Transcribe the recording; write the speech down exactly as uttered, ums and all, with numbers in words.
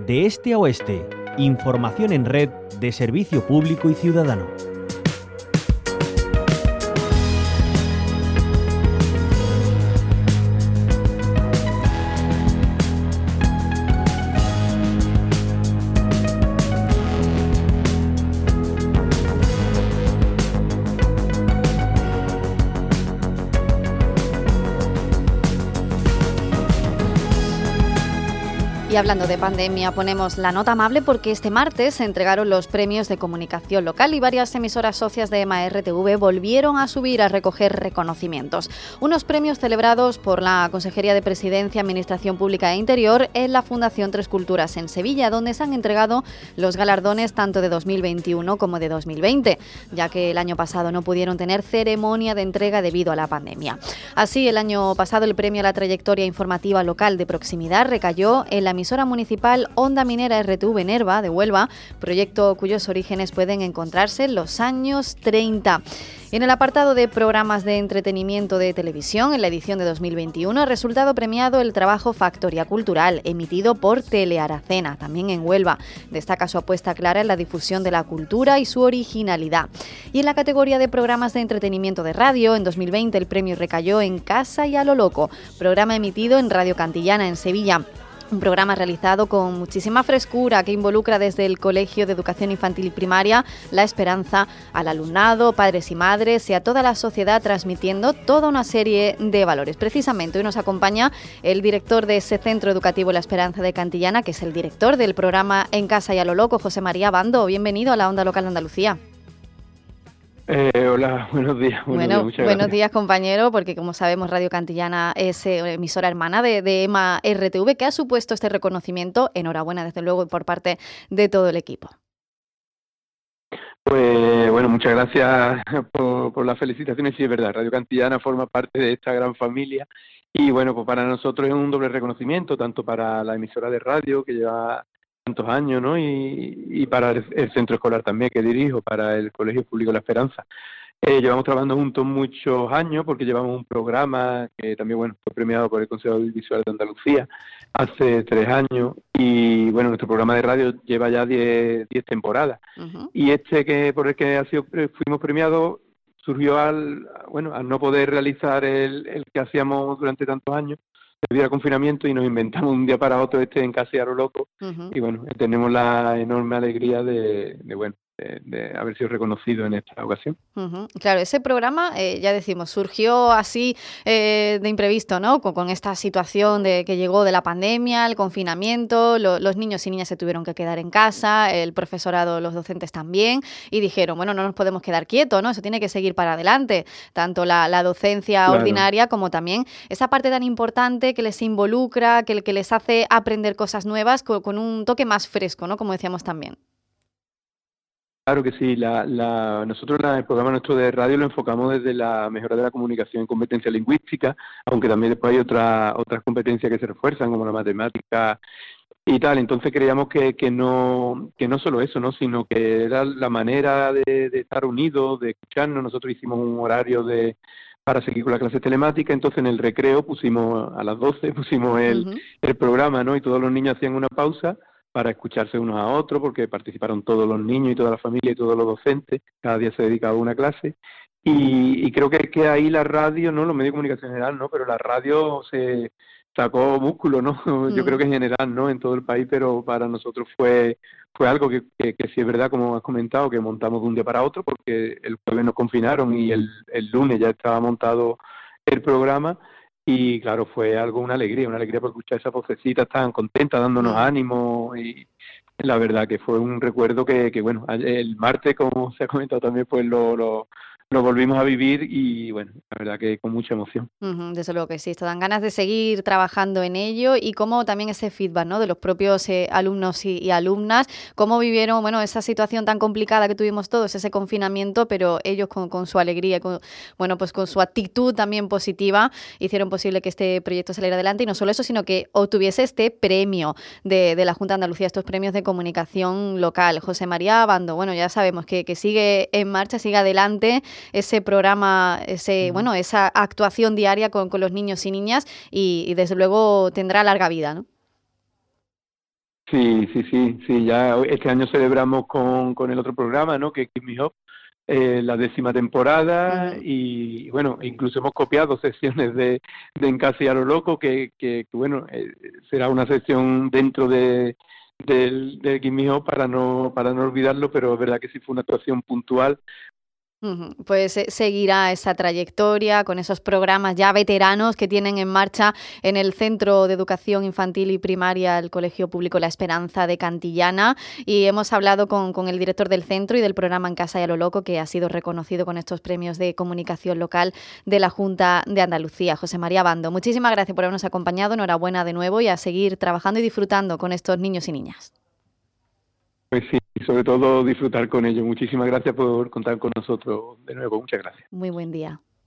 De este a oeste, información en red de servicio público y ciudadano. Y hablando de pandemia, ponemos la nota amable porque este martes se entregaron los premios de comunicación local y varias emisoras socias de EMA R T V volvieron a subir a recoger reconocimientos. Unos premios celebrados por la Consejería de Presidencia, Administración Pública e Interior en la Fundación Tres Culturas en Sevilla, donde se han entregado los galardones tanto de dos mil veintiuno como de dos mil veinte, ya que el año pasado no pudieron tener ceremonia de entrega debido a la pandemia. Así, el año pasado el premio a la trayectoria informativa local de proximidad recayó en la emisora municipal Onda Minera R T V Nerva de Huelva, proyecto cuyos orígenes pueden encontrarse en los años treinta. En el apartado de programas de entretenimiento de televisión, en la edición de dos mil veintiuno, ha resultado premiado el trabajo Factoría Cultural, emitido por Telearacena, también en Huelva. Destaca su apuesta clara en la difusión de la cultura y su originalidad. Y en la categoría de programas de entretenimiento de radio, en dos mil veinte el premio recayó en Casa y a lo Loco, programa emitido en Radio Cantillana en Sevilla. Un programa realizado con muchísima frescura que involucra desde el Colegio de Educación Infantil y Primaria La Esperanza al alumnado, padres y madres y a toda la sociedad, transmitiendo toda una serie de valores. Precisamente hoy nos acompaña el director de ese centro educativo La Esperanza de Cantillana, que es el director del programa En Casa y a lo Loco, José María Bando. Bienvenido a la Onda Local de Andalucía. Eh, hola, buenos días. Buenos bueno, días, muchas buenos gracias. días, compañero, porque como sabemos Radio Cantillana es eh, emisora hermana de, de EMA R T V, que ha supuesto este reconocimiento. Enhorabuena, desde luego, por parte de todo el equipo. Pues bueno, muchas gracias por, por las felicitaciones. Sí, es verdad, Radio Cantillana forma parte de esta gran familia y bueno, pues para nosotros es un doble reconocimiento, tanto para la emisora de radio que lleva tantos años, ¿no? Y, y para el, el centro escolar también que dirijo, para el Colegio Público La Esperanza. Eh, llevamos trabajando juntos muchos años porque llevamos un programa que también bueno fue premiado por el Consejo Audiovisual de Andalucía hace tres años y bueno, nuestro programa de radio lleva ya diez, diez temporadas. Uh-huh. Y este que por el que ha sido, fuimos premiados surgió al bueno al no poder realizar el, el que hacíamos durante tantos años debido al confinamiento y nos inventamos un día para otro este En Casa y a lo Loco. Uh-huh. Y bueno, tenemos la enorme alegría de, de bueno De, de haber sido reconocido en esta ocasión. Uh-huh. Claro, ese programa, eh, ya decimos, surgió así eh, de imprevisto, ¿no? Con, con esta situación de que llegó de la pandemia, el confinamiento, lo, los niños y niñas se tuvieron que quedar en casa, el profesorado, los docentes también, y dijeron, bueno, no nos podemos quedar quietos, ¿no? Eso tiene que seguir para adelante, tanto la, la docencia claro. ordinaria como también esa parte tan importante que les involucra, que, que les hace aprender cosas nuevas con, con un toque más fresco, ¿no? Como decíamos también. Claro que sí, la, la, nosotros la, el programa nuestro de radio lo enfocamos desde la mejora de la comunicación en competencia lingüística, aunque también después hay otra, otras competencias que se refuerzan, como la matemática y tal. Entonces creíamos que, que, no, que no solo eso, ¿no? Sino que era la manera de, de estar unidos, de escucharnos. Nosotros hicimos un horario de para seguir con la clase telemática, entonces en el recreo pusimos a las doce, pusimos el, uh-huh. el programa, ¿no? Y todos los niños hacían una pausa para escucharse unos a otros, porque participaron todos los niños y toda la familia y todos los docentes, cada día se dedicaba a una clase, y, y creo que, que ahí la radio, no los medios de comunicación en general, no, pero la radio se sacó músculo, ¿no? Mm. Yo creo que en general, ¿no? En todo el país, pero para nosotros fue fue algo que, que, que sí es verdad, como has comentado, que montamos de un día para otro, porque el jueves nos confinaron y el, el lunes ya estaba montado el programa. Y claro, fue algo, una alegría, una alegría por escuchar esas vocecitas tan contentas, dándonos ánimo, y la verdad que fue un recuerdo que, que bueno, el martes, como se ha comentado también, pues lo, lo, lo volvimos a vivir y bueno, la verdad que con mucha emoción. Uh-huh, desde luego que sí, esto dan ganas de seguir trabajando en ello y cómo también ese feedback, ¿no? De los propios eh, alumnos y, y alumnas, cómo vivieron, bueno, esa situación tan complicada que tuvimos todos, ese confinamiento, pero ellos con, con su alegría, con, bueno, pues con su actitud también positiva, hicieron posible que este proyecto saliera adelante y no solo eso, sino que obtuviese este premio de, de la Junta de Andalucía, estos premios de comunicación local. José María Bando, bueno, ya sabemos que, que sigue en marcha, sigue adelante ese programa, ese, bueno, esa actuación diaria con, con los niños y niñas y, y desde luego tendrá larga vida, ¿no? Sí, sí, sí, sí, ya este año celebramos con, con el otro programa, ¿no? Que es Kiss Me Up, eh, la décima temporada Ujú. y, bueno, incluso hemos copiado secciones de, de En Casa y a lo Loco, que, que, que, bueno, eh, será una sección dentro de del, del Kiss Me Up para no, para no olvidarlo, pero es verdad que sí fue una actuación puntual. Ujú. Pues eh, seguirá esa trayectoria con esos programas ya veteranos que tienen en marcha en el Centro de Educación Infantil y Primaria, el Colegio Público La Esperanza de Cantillana, y hemos hablado con, con el director del centro y del programa En Casa y a lo Loco, que ha sido reconocido con estos premios de comunicación local de la Junta de Andalucía, José María Bando. Muchísimas gracias por habernos acompañado, enhorabuena de nuevo y a seguir trabajando y disfrutando con estos niños y niñas. Pues sí, sobre todo disfrutar con ellos. Muchísimas gracias por contar con nosotros de nuevo. Muchas gracias. Muy buen día.